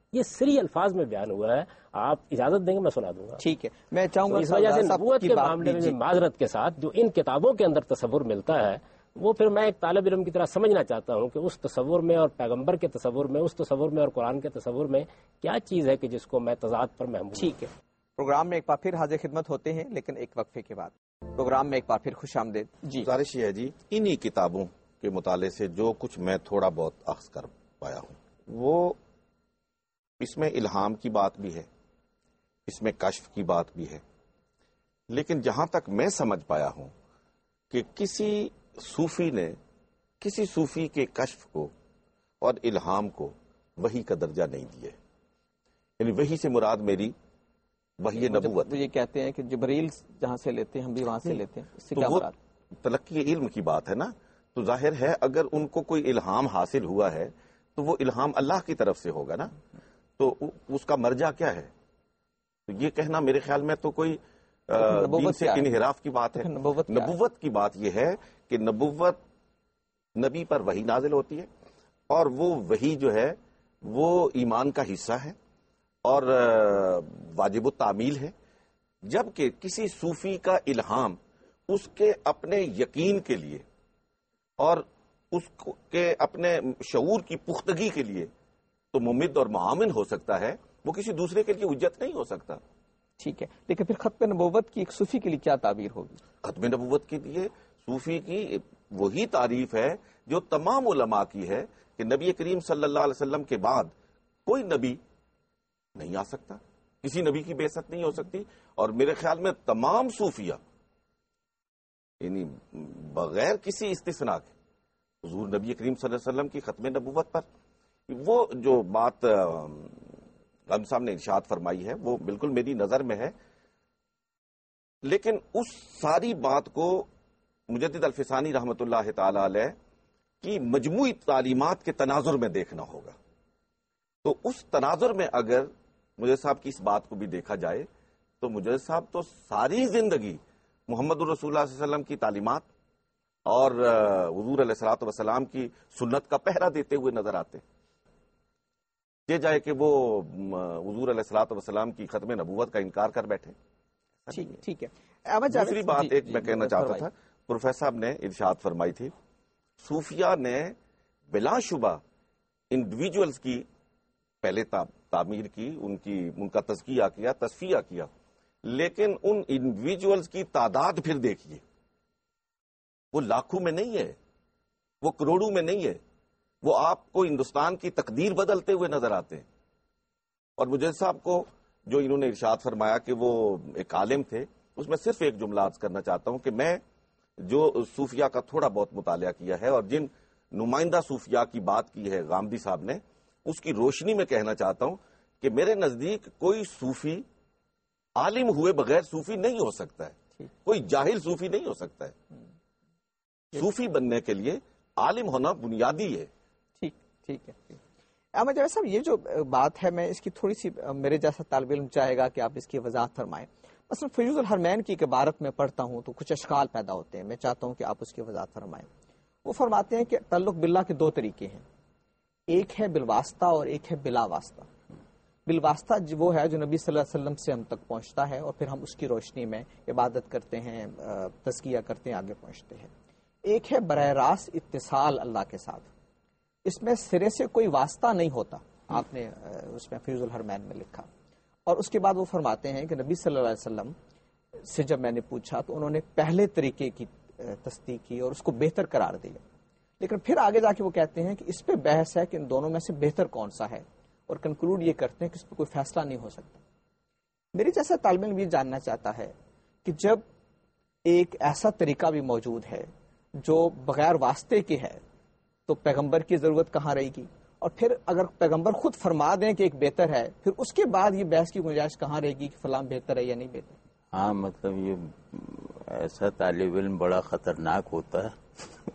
B: یہ سری الفاظ میں بیان ہوا ہے. آپ اجازت دیں گے میں سنا دوں گا.
A: ٹھیک ہے, میں چاہوں گا
B: اس وجہ سے نبوت کے معاملے میں معذرت کے ساتھ جو ان کتابوں کے اندر تصور ملتا ہے وہ پھر میں ایک طالب علم کی طرح سمجھنا چاہتا ہوں کہ اس تصور میں اور پیغمبر کے تصور میں, اس تصور میں اور قرآن کے تصور میں کیا چیز ہے کہ جس کو میں تضاد پر محمود.
A: ٹھیک ہے, پروگرام میں ایک بار پھر حاضر خدمت ہوتے ہیں لیکن ایک وقفے کے بعد. پروگرام میں ایک بار پھر خوش آمدید. جی,
C: گزارش یہ ہے جی, انہی کتابوں کے مطالعے سے جو کچھ میں تھوڑا بہت اخذ کر پایا ہوں وہ اس میں الہام کی بات بھی ہے, اس میں کشف کی بات بھی ہے, لیکن جہاں تک میں سمجھ پایا ہوں کہ کسی صوفی نے کسی صوفی کے کشف کو اور الہام کو وحی کا درجہ نہیں دیا. یعنی وحی سے مراد میری وحی نبوت.
A: وہ یہ کہتے ہیں کہ جبریل جہاں سے لیتے ہیں ہم بھی وہاں سے لیتے ہیں, اس سے کیا مراد؟
C: تلقی علم کی بات ہے نا, تو ظاہر ہے اگر ان کو کوئی الہام حاصل ہوا ہے تو وہ الہام اللہ کی طرف سے ہوگا نا, تو اس کا مرجع کیا ہے؟ تو یہ کہنا میرے خیال میں تو کوئی دین سے انحراف کی بات ہے.
A: نبوت
C: نبوت کی بات یہ ہے کہ نبوت نبی پر وحی نازل ہوتی ہے اور وہ وحی جو ہے وہ ایمان کا حصہ ہے اور واجب التعمیل ہے, جبکہ کسی صوفی کا الہام اس کے اپنے یقین کے لیے اور اس کے اپنے شعور کی پختگی کے لیے تو ممد اور معاون ہو سکتا ہے, وہ کسی دوسرے کے لیے حجت نہیں ہو سکتا.
A: ٹھیک ہے, لیکن پھر ختم نبوت کی ایک صوفی کے لیے کیا تعبیر ہوگی؟
C: ختم نبوت کے لیے صوفی کی وہی تعریف ہے جو تمام علماء کی ہے کہ نبی کریم صلی اللہ علیہ وسلم کے بعد کوئی نبی نہیں آ سکتا, کسی نبی کی بعثت نہیں ہو سکتی. اور میرے خیال میں تمام صوفیہ یعنی بغیر کسی استثناء کے حضور نبی کریم صلی اللہ علیہ وسلم کی ختم نبوت پر وہ جو بات غم صاحب نے ارشاد فرمائی ہے وہ بالکل میری نظر میں ہے, لیکن اس ساری بات کو مجدد الفسانی رحمۃ اللہ تعالی علیہ کی مجموعی تعلیمات کے تناظر میں دیکھنا ہوگا. تو اس تناظر میں اگر مجدد صاحب کی اس بات کو بھی دیکھا جائے تو مجدد صاحب تو ساری زندگی محمد الرسول اللہ صلی اللہ علیہ وسلم کی تعلیمات اور حضور علیہ الصلوۃ والسلام کی سنت کا پہرا دیتے ہوئے نظر آتے. یہ جائے کہ وہ حضور علیہ الصلوۃ والسلام کی ختم نبوت کا انکار کر بیٹھے.
A: ٹھیک ہے,
C: دوسری بات ایک میں کہنا چاہتا تھا, پروفیسر صاحب نے ارشاد فرمائی تھی صوفیہ نے بلا شبہ انڈیویجولز کی پہلے تعمیر کی, ان کی ان کا تزکیہ کیا, تصفیہ کیا, لیکن ان انڈیویجولز کی تعداد پھر دیکھیے وہ لاکھوں میں نہیں ہے, وہ کروڑوں میں نہیں ہے, وہ آپ کو ہندوستان کی تقدیر بدلتے ہوئے نظر آتے ہیں. اور مجدد صاحب کو جو انہوں نے ارشاد فرمایا کہ وہ ایک عالم تھے, اس میں صرف ایک جملہ عرض کرنا چاہتا ہوں کہ میں جو صوفیہ کا تھوڑا بہت مطالعہ کیا ہے اور جن نمائندہ صوفیہ کی بات کی ہے غامدی صاحب نے, اس کی روشنی میں کہنا چاہتا ہوں کہ میرے نزدیک کوئی صوفی عالم ہوئے بغیر صوفی نہیں ہو سکتا ہے, کوئی جاہل صوفی نہیں ہو سکتا ہے. صوفی بننے کے لیے عالم ہونا بنیادی ہے.
A: ٹھیک ٹھیک ہے. احمد جاوید صاحب, یہ جو بات ہے میں اس کی تھوڑی سی, میرے جیسا طالب علم چاہے گا کہ آپ اس کی وضاحت فرمائیں. مثلا فیوز الحرمین کی عبارت میں پڑھتا ہوں تو کچھ اشکال پیدا ہوتے ہیں, میں چاہتا ہوں کہ آپ اس کی وضاحت فرمائیں. وہ فرماتے ہیں کہ تعلق باللہ کے دو طریقے ہیں, ایک ہے بالواسطہ اور ایک ہے بلا واسطہ. بالواسطہ وہ ہے جو نبی صلی اللہ علیہ وسلم سے ہم تک پہنچتا ہے اور پھر ہم اس کی روشنی میں عبادت کرتے ہیں, تزکیہ کرتے ہیں, آگے پہنچتے ہیں. ایک ہے براہ راست اتصال اللہ کے ساتھ, اس میں سرے سے کوئی واسطہ نہیں ہوتا, آپ نے اس میں فیوز الحرمین میں لکھا. اور اس کے بعد وہ فرماتے ہیں کہ نبی صلی اللہ علیہ وسلم سے جب میں نے پوچھا تو انہوں نے پہلے طریقے کی تصدیق کی اور اس کو بہتر قرار دیا, لیکن پھر آگے جا کے وہ کہتے ہیں کہ اس پہ بحث ہے کہ ان دونوں میں سے بہتر کون سا ہے, اور کنکلوڈ یہ کرتے ہیں کہ اس پہ کوئی فیصلہ نہیں ہو سکتا. میری جیسا طالب علم یہ جاننا چاہتا ہے کہ جب ایک ایسا طریقہ بھی موجود ہے جو بغیر واسطے کے ہے تو پیغمبر کی ضرورت کہاں رہے گی, اور پھر اگر پیغمبر خود فرما دیں کہ ایک بہتر ہے, پھر اس کے بعد یہ بحث کی گنجائش کہاں رہے گی کہ فلاں بہتر ہے یا نہیں بہتر.
D: ہاں, مطلب یہ ایسا طالب علم بڑا خطرناک ہوتا ہے.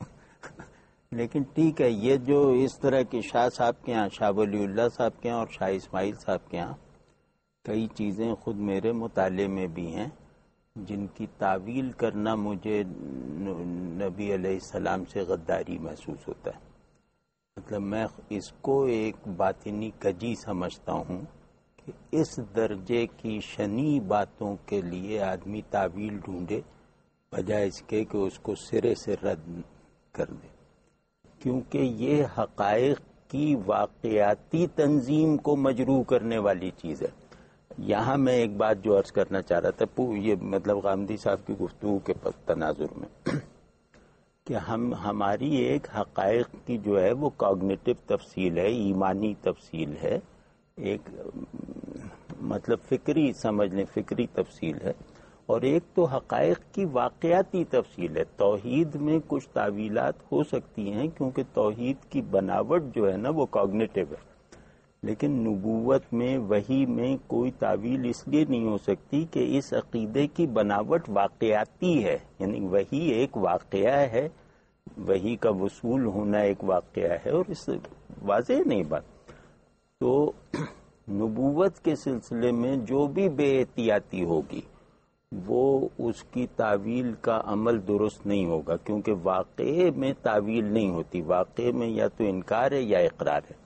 D: لیکن ٹھیک ہے, یہ جو اس طرح کے شاہ صاحب کے ہاں, شاہ ولی اللہ صاحب کے ہاں اور شاہ اسماعیل صاحب کے ہاں کئی چیزیں خود میرے مطالعے میں بھی ہیں جن کی تعویل کرنا مجھے نبی علیہ السلام سے غداری محسوس ہوتا ہے. مطلب میں اس کو ایک باطنی کجی سمجھتا ہوں کہ اس درجے کی شنی باتوں کے لیے آدمی تعویل ڈھونڈے بجائے اس کے کہ اس کو سرے سے رد کر دے، کیونکہ یہ حقائق کی واقعاتی تنظیم کو مجروح کرنے والی چیز ہے۔ یہاں میں ایک بات جو عرض کرنا چاہ رہا تھا، یہ مطلب غامدی صاحب کی گفتگو کے تناظر میں، کہ ہم ہماری ایک حقائق کی جو ہے وہ کوگنیٹو تفصیل ہے، ایمانی تفصیل ہے، ایک مطلب فکری سمجھ لیں فکری تفصیل ہے، اور ایک تو حقائق کی واقعاتی تفصیل ہے۔ توحید میں کچھ تعویلات ہو سکتی ہیں کیونکہ توحید کی بناوٹ جو ہے نا وہ کوگنیٹو ہے، لیکن نبوت میں وحی میں کوئی تعویل اس لیے نہیں ہو سکتی کہ اس عقیدے کی بناوٹ واقعاتی ہے، یعنی وحی ایک واقعہ ہے، وحی کا وصول ہونا ایک واقعہ ہے، اور اس واضح نہیں بات۔ تو نبوت کے سلسلے میں جو بھی بے احتیاطی ہوگی وہ اس کی تعویل کا عمل درست نہیں ہوگا، کیونکہ واقعے میں تعویل نہیں ہوتی، واقعے میں یا تو انکار ہے یا اقرار ہے۔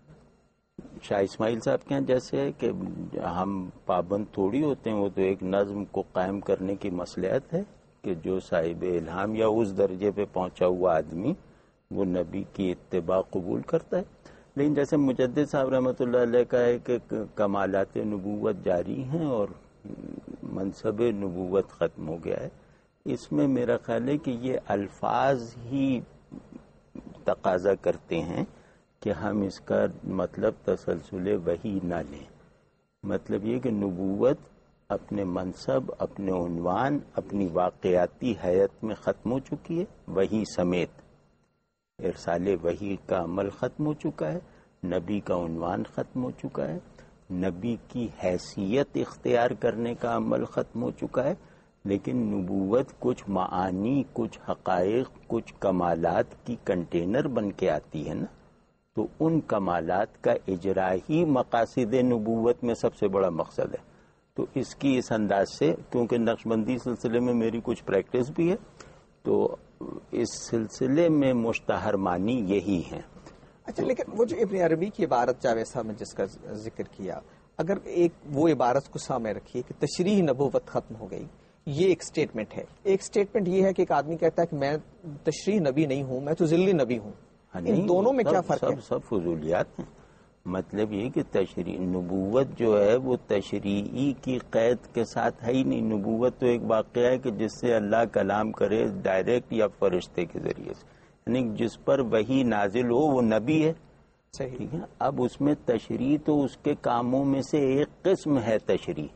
D: شاہ اسماعیل صاحب کے یہاں جیسے ہے کہ ہم پابند تھوڑی ہوتے ہیں، وہ تو ایک نظم کو قائم کرنے کی مصلحت ہے کہ جو صاحب الہام یا اس درجے پہ پہنچا ہوا آدمی وہ نبی کی اتباع قبول کرتا ہے۔ لیکن جیسے مجدد صاحب رحمۃ اللہ علیہ کا ہے کہ کمالات نبوت جاری ہیں اور منصب نبوت ختم ہو گیا ہے، اس میں میرا خیال ہے کہ یہ الفاظ ہی تقاضا کرتے ہیں کہ ہم اس کا مطلب تسلسل وحی نہ لیں۔ مطلب یہ کہ نبوت اپنے منصب، اپنے عنوان، اپنی واقعاتی حیت میں ختم ہو چکی ہے، وحی سمیت ارسال وحی کا عمل ختم ہو چکا ہے، نبی کا عنوان ختم ہو چکا ہے، نبی کی حیثیت اختیار کرنے کا عمل ختم ہو چکا ہے، لیکن نبوت کچھ معانی، کچھ حقائق، کچھ کمالات کی کنٹینر بن کے آتی ہے نا، تو ان کمالات کا اجرا ہی مقاصد نبوت میں سب سے بڑا مقصد ہے۔ تو اس کی اس انداز سے، کیونکہ نقش بندی سلسلے میں میری کچھ پریکٹس بھی ہے، تو اس سلسلے میں مشتہر معنی یہی ہیں۔
A: اچھا، لیکن وہ جو ابن عربی کی عبارت جاوید صاحب نے جس کا ذکر کیا، اگر ایک وہ عبارت کو سامنے رکھیے کہ تشریح نبوت ختم ہو گئی، یہ ایک سٹیٹمنٹ ہے۔ ایک سٹیٹمنٹ یہ ہے کہ ایک آدمی کہتا ہے کہ میں تشریح نبی نہیں ہوں، میں تو ذلی نبی ہوں۔ ان دونوں میں کیا فرق ہے؟
D: سب سب فضولیات ہیں۔ مطلب یہ کہ تشریح نبوت جو ہے وہ تشریعی کی قید کے ساتھ ہے ہی نہیں۔ نبوت تو ایک واقعہ ہے کہ جس سے اللہ کلام کرے ڈائریکٹ یا فرشتے کے ذریعے سے، یعنی جس پر وحی نازل ہو وہ نبی ہے، ٹھیک ہے۔ اب اس میں تشریح تو اس کے کاموں میں سے ایک قسم ہے تشریح،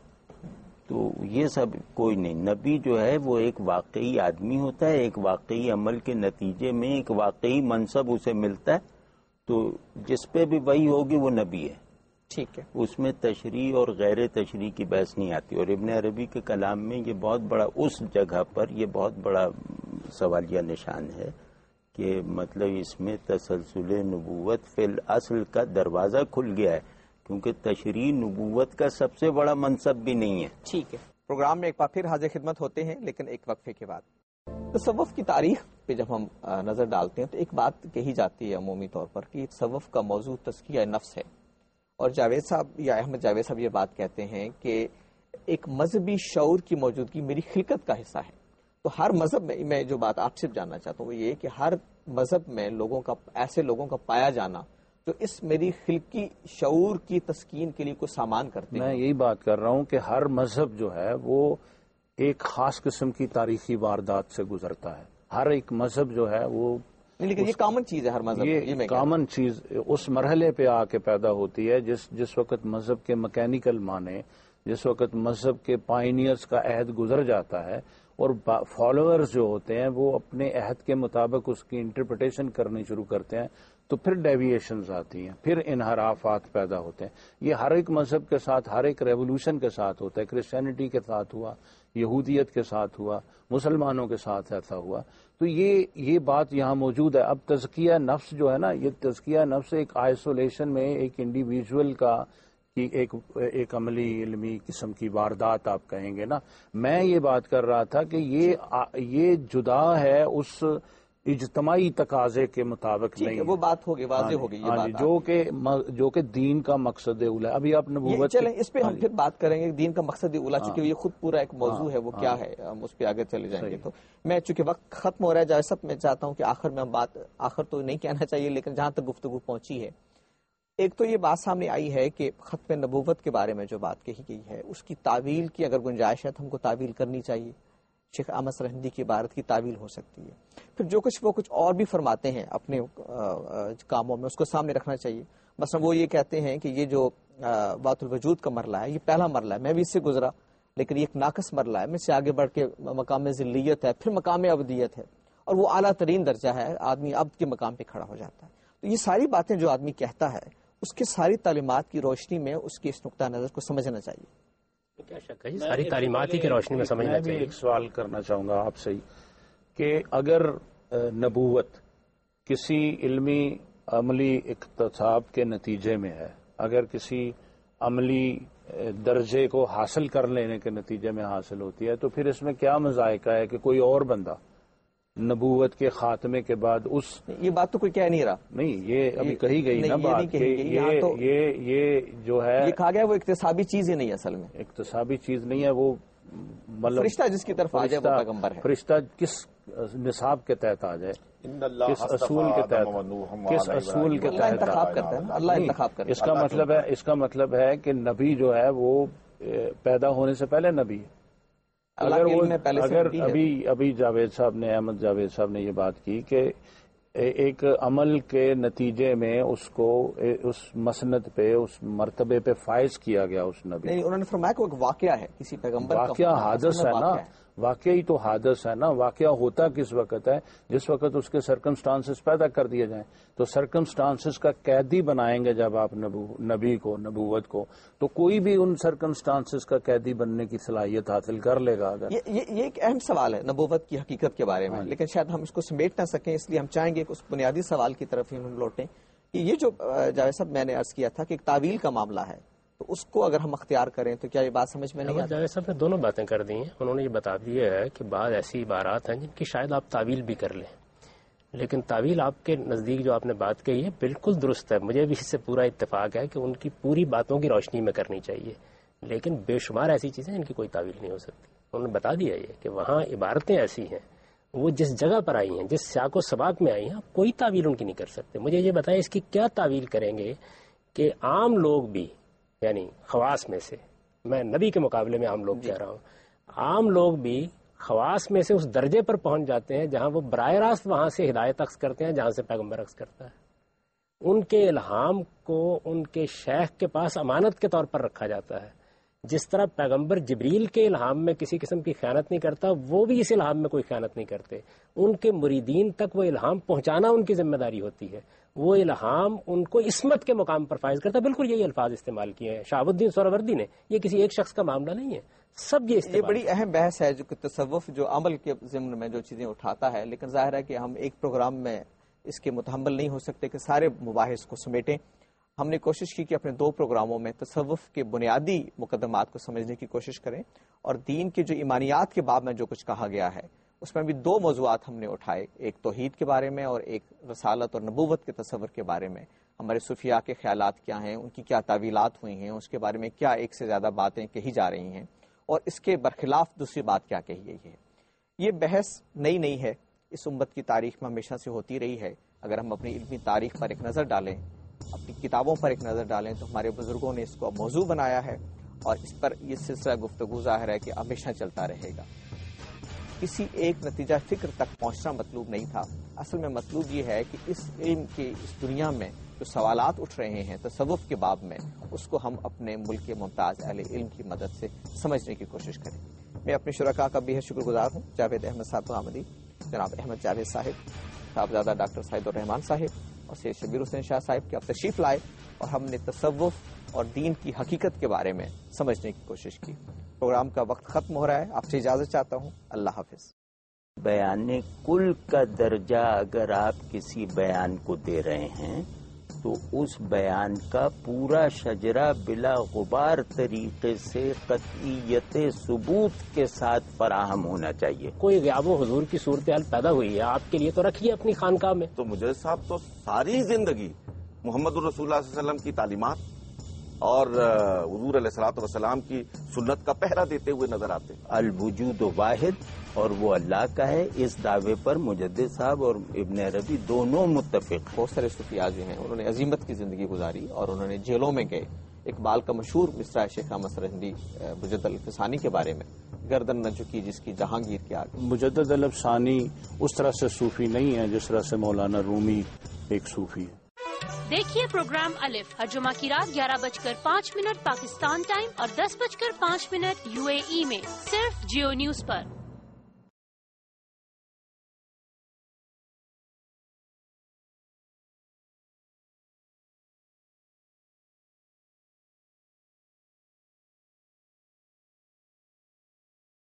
D: تو یہ سب کوئی نہیں۔ نبی جو ہے وہ ایک واقعی آدمی ہوتا ہے، ایک واقعی عمل کے نتیجے میں ایک واقعی منصب اسے ملتا ہے، تو جس پہ بھی وہی ہوگی وہ نبی ہے،
A: ٹھیک ہے۔
D: اس میں تشریح اور غیر تشریح کی بحث نہیں آتی۔ اور ابن عربی کے کلام میں یہ بہت بڑا، اس جگہ پر یہ بہت بڑا سوالیہ نشان ہے کہ مطلب اس میں تسلسل نبوت فی الاصل کا دروازہ کھل گیا ہے، کیونکہ تشریح نبوت کا سب سے بڑا منصب بھی نہیں ہے۔
A: ٹھیک ہے، پروگرام میں ایک بار پھر حاضر خدمت ہوتے ہیں، لیکن ایک وقفے کے بعد۔ تصوف کی تاریخ پہ جب ہم نظر ڈالتے ہیں تو ایک بات کہی جاتی ہے عمومی طور پر کہ تصوف کا موضوع تزکیہ نفس ہے، اور جاوید صاحب یا احمد جاوید صاحب یہ بات کہتے ہیں کہ ایک مذہبی شعور کی موجودگی میری خلقت کا حصہ ہے۔ تو ہر مذہب میں، میں جو بات آپ سے جاننا چاہتا ہوں وہ یہ کہ ہر مذہب میں لوگوں کا، ایسے لوگوں کا پایا جانا جو اس میری خلقی شعور کی تسکین کے لیے کوئی سامان کرتے ہیں۔
E: میں یہی بات کر رہا ہوں کہ ہر مذہب جو ہے وہ ایک خاص قسم کی تاریخی واردات سے گزرتا ہے، ہر ایک مذہب جو ہے وہ،
A: لیکن یہ کامن چیز ہے ہر مذہب،
E: یہ کامن چیز اس مرحلے پہ آ کے پیدا ہوتی ہے جس جس وقت مذہب کے مکینیکل معنی، جس وقت مذہب کے پائنیئرز کا عہد گزر جاتا ہے اور فالوورز جو ہوتے ہیں وہ اپنے عہد کے مطابق اس کی انٹرپریٹیشن کرنی شروع کرتے ہیں، تو پھر ڈیویشنز آتی ہیں، پھر انحرافات پیدا ہوتے ہیں۔ یہ ہر ایک مذہب کے ساتھ، ہر ایک ریولوشن کے ساتھ ہوتا ہے۔ کرسچینٹی کے ساتھ ہوا، یہودیت کے ساتھ ہوا، مسلمانوں کے ساتھ ایسا ہوا۔ تو یہ یہ بات یہاں موجود ہے۔ اب تزکیہ نفس جو ہے نا، یہ تزکیہ نفس ایک آئسولیشن میں ایک انڈیویجول کا کی ایک ایک عملی علمی قسم کی واردات آپ کہیں گے نا۔ میں یہ بات کر رہا تھا کہ یہ یہ جدا ہے اس اجتماعی تقاضے کے مطابق نہیں ہے.
A: وہ بات ہوگی، واضح ہوگی یہ بات
E: جو کہ جو کہ دین کا مقصد اولا. ابھی آپ نبوت
A: چلیں اس پہ ہم پھر بات کریں گے. دین کا مقصد اولا چونکہ یہ خود پورا ایک موضوع ہے، وہ کیا ہے ہم اس پہ آگے چلے جائیں گے. تو میں چونکہ وقت ختم ہو رہا ہے جائے سب، میں چاہتا ہوں کہ آخر میں ہم بات، آخر تو نہیں کہنا چاہیے لیکن جہاں تک گفتگو پہنچی ہے، ایک تو یہ بات سامنے آئی ہے کہ ختم نبوت کے بارے میں جو بات کہی گئی ہے اس کی تعویل کی اگر گنجائش ہے تو ہم کو تعویل کرنی چاہیے. شیخ احمد سرہندی کی عبارت کی تعویل ہو سکتی ہے. پھر جو کچھ وہ کچھ اور بھی فرماتے ہیں اپنے کاموں میں اس کو سامنے رکھنا چاہیے. مثلا وہ یہ کہتے ہیں کہ یہ جو وحدت الوجود کا مرحلہ ہے یہ پہلا مرحلہ ہے، میں بھی اس سے گزرا لیکن یہ ایک ناقص مرحلہ ہے. میں سے آگے بڑھ کے مقام ذلیت ہے، پھر مقام ابدیت ہے، اور وہ اعلیٰ ترین درجہ ہے، آدمی عبد کے مقام پہ کھڑا ہو جاتا ہے. تو یہ ساری باتیں جو آدمی کہتا ہے اس کی ساری تعلیمات کی روشنی میں اس کی اس نقطہ نظر کو سمجھنا چاہیے.
B: کیا شک ہے ساری تعلیمات ہی کی روشنی میں سمجھنا چاہیے.
E: ایک سوال کرنا چاہوں گا آپ سے کہ اگر نبوت کسی علمی عملی اکتساب کے نتیجے میں ہے، اگر کسی عملی درجے کو حاصل کر لینے کے نتیجے میں حاصل ہوتی ہے، تو پھر اس میں کیا مذائقہ ہے کہ کوئی اور بندہ نبوت کے خاتمے کے بعد اس
A: یہ بات تو کوئی کہہ نہیں رہا.
E: نہیں، یہ ابھی کہی گئی نا بات کہ یہ یہ جو ہے
A: یہ کہا گیا وہ اکتسابی چیز ہی نہیں ہے، اصل میں
E: اکتسابی چیز نہیں ہے. وہ مطلب
A: فرشتہ جس کی طرف آ جائے وہ پیغمبر ہے.
E: فرشتہ کس نصاب کے تحت آ جائے، کس اصول کے تحت، کس اصول کے تحت
A: انتخاب کرتا ہے. اللہ انتخاب کرتا ہے.
E: اس کا مطلب ہے اس کا مطلب ہے کہ نبی جو ہے وہ پیدا ہونے سے پہلے نبی ہے. اگر وہ اگر ابھی ابھی جاوید صاحب نے احمد جاوید صاحب نے یہ بات کی کہ ایک عمل کے نتیجے میں اس کو اس مسند پہ، اس مرتبے پہ فائز کیا گیا اس نبی.
A: نہیں، انہوں نے فرمایا کہ وہ ایک واقعہ ہے کسی پیغمبر کا.
E: واقعہ حادث ہے نا، واقعی تو حادث ہے نا. واقعہ ہوتا کس وقت ہے؟ جس وقت اس کے سرکمسٹانسز پیدا کر دیے جائیں. تو سرکمسٹانسز کا قیدی بنائیں گے جب آپ نبی کو، نبوت کو، تو کوئی بھی ان سرکمسٹانسز کا قیدی بننے کی صلاحیت حاصل کر لے گا. اگر
A: یہ ایک اہم سوال ہے نبوت کی حقیقت کے بارے میں، لیکن شاید ہم اس کو سمیٹ نہ سکیں، اس لیے ہم چاہیں گے کہ اس بنیادی سوال کی طرف ہی ہم لوٹیں کہ یہ جو جاوید صاحب میں نے عرض کیا تھا کہ ایک تعویل کا معاملہ ہے، تو اس کو اگر ہم اختیار کریں تو کیا یہ بات سمجھ میں نہیں آتی؟
B: جاوید صاحب نے دونوں باتیں کر دی ہیں. انہوں نے یہ بتا دیا ہے کہ بعض ایسی عبارات ہیں جن کی شاید آپ تعویل بھی کر لیں، لیکن تعویل آپ کے نزدیک جو آپ نے بات کہی ہے بالکل درست ہے. مجھے بھی اس سے پورا اتفاق ہے کہ ان کی پوری باتوں کی روشنی میں کرنی چاہیے، لیکن بے شمار ایسی چیزیں ان کی کوئی تعویل نہیں ہو سکتی. انہوں نے بتا دیا یہ کہ وہاں عبارتیں ایسی ہیں، وہ جس جگہ پر آئی ہیں، جس سیاق و سباق میں آئی ہیں، آپ کوئی تعویل ان کی نہیں کر سکتے. مجھے یہ بتائیں اس کی کیا تعویل کریں گے کہ عام لوگ بھی، یعنی خواص میں سے، میں نبی کے مقابلے میں عام لوگ کہہ رہا ہوں، عام لوگ بھی خواص میں سے اس درجے پر پہنچ جاتے ہیں جہاں وہ براہ راست وہاں سے ہدایت اخذ کرتے ہیں جہاں سے پیغمبر اخذ کرتا ہے. ان کے الہام کو ان کے شیخ کے پاس امانت کے طور پر رکھا جاتا ہے. جس طرح پیغمبر جبریل کے الہام میں کسی قسم کی خیانت نہیں کرتا، وہ بھی اس الہام میں کوئی خیانت نہیں کرتے. ان کے مریدین تک وہ الہام پہنچانا ان کی ذمہ داری ہوتی ہے. وہ الہام ان کو عصمت کے مقام پر فائز کرتا ہے. بالکل یہی الفاظ استعمال کیے ہیں شہاب الدین سہروردی نے. یہ کسی ایک شخص کا معاملہ نہیں ہے، سب یہ
A: یہ بڑی اہم بحث ہے جو کہ تصوف جو عمل کے ضمن میں جو چیزیں اٹھاتا ہے، لیکن ظاہر ہے کہ ہم ایک پروگرام میں اس کے متحمل نہیں ہو سکتے کہ سارے مباحث کو سمیٹیں. ہم نے کوشش کی کہ اپنے دو پروگراموں میں تصوف کے بنیادی مقدمات کو سمجھنے کی کوشش کریں، اور دین کے جو ایمانیات کے باب میں جو کچھ کہا گیا ہے اس میں بھی دو موضوعات ہم نے اٹھائے، ایک توحید کے بارے میں اور ایک رسالت اور نبوت کے تصور کے بارے میں. ہمارے صوفیاء کے خیالات کیا ہیں، ان کی کیا تعویلات ہوئی ہیں، اس کے بارے میں کیا ایک سے زیادہ باتیں کہی جا رہی ہیں، اور اس کے برخلاف دوسری بات کیا کہی گئی ہے. یہ بحث نئی نہیں ہے، اس امت کی تاریخ میں ہمیشہ سے ہوتی رہی ہے. اگر ہم اپنی علمی تاریخ پر ایک نظر ڈالیں، اپنی کتابوں پر ایک نظر ڈالیں، تو ہمارے بزرگوں نے اس کو موضوع بنایا ہے، اور اس پر یہ سلسلہ گفتگو ظاہر ہے کہ ہمیشہ چلتا رہے گا. کسی ایک نتیجہ فکر تک پہنچنا مطلوب نہیں تھا. اصل میں مطلوب یہ ہے کہ اس علم کی اس دنیا میں جو سوالات اٹھ رہے ہیں تصوف کے باب میں، اس کو ہم اپنے ملک کے ممتاز اہل علم کی مدد سے سمجھنے کی کوشش کریں. میں اپنے شرکاء کا بھی شکر گزار ہوں، جاوید احمد صاحب حامدی، جناب احمد جاوید صاحب، صاحبزادہ ڈاکٹر سعید الرحمان صاحب اور سید شبیر حسین شاہ صاحب کے اب تشریف لائے اور ہم نے تصوف اور دین کی حقیقت کے بارے میں سمجھنے کی کوشش کی. پروگرام کا وقت ختم ہو رہا ہے، آپ سے اجازت چاہتا ہوں. اللہ حافظ.
D: بیان کل کا درجہ اگر آپ کسی بیان کو دے رہے ہیں تو اس بیان کا پورا شجرہ بلا غبار طریقے سے قطعیت ثبوت کے ساتھ فراہم ہونا چاہیے.
B: کوئی غیاب و حضور کی صورتحال پیدا ہوئی ہے آپ کے لیے تو رکھیے اپنی خانقاہ میں.
C: تو مجدد صاحب تو ساری زندگی محمد الرسول اللہ صلی اللہ علیہ وسلم کی تعلیمات اور حضور علیہ الصلوۃ والسلام کی سنت کا پہرا دیتے ہوئے نظر آتے.
D: الوجود واحد اور وہ اللہ کا ہے، اس دعوے پر مجدد صاحب اور ابن عربی دونوں متفق.
A: بہت سارے صوفیاء جو ہیں انہوں نے عظیمت کی زندگی گزاری اور انہوں نے جیلوں میں گئے. اقبال کا مشہور مصرع شیخ احمد سرہندی مجدد الفسانی کے بارے میں، گردن نہ جھکی جس کی جہانگیر کے آگے.
E: مجدد الفسانی اس طرح سے صوفی نہیں ہے جس طرح سے مولانا رومی ایک صوفی ہے.
F: دیکھیے پروگرام الف ہر جمعہ کی رات گیارہ بج کر پانچ منٹ پاکستان ٹائم اور دس بج کر پانچ منٹ یو اے ای میں صرف جیو نیوز پر.